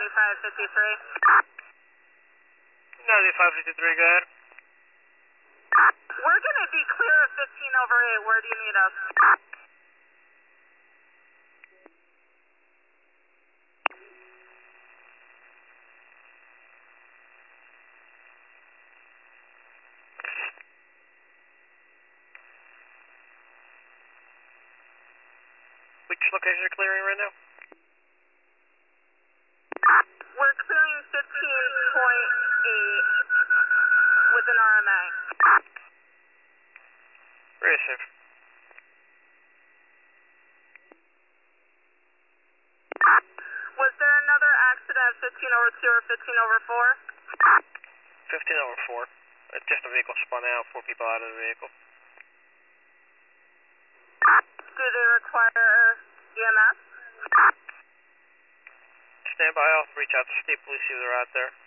9553. 9553, go ahead. We're going to be clear of 15/8. Where do you need us? Which location are you clearing right now? We're clearing 15.8 with an RMA. Very safe. Was there another accident at 15/2 or 15/4? 15/4. Just a vehicle spun out, 4 people out of the vehicle. Do they require EMS? Stand by, I'll reach out to State Police, see if they're out there.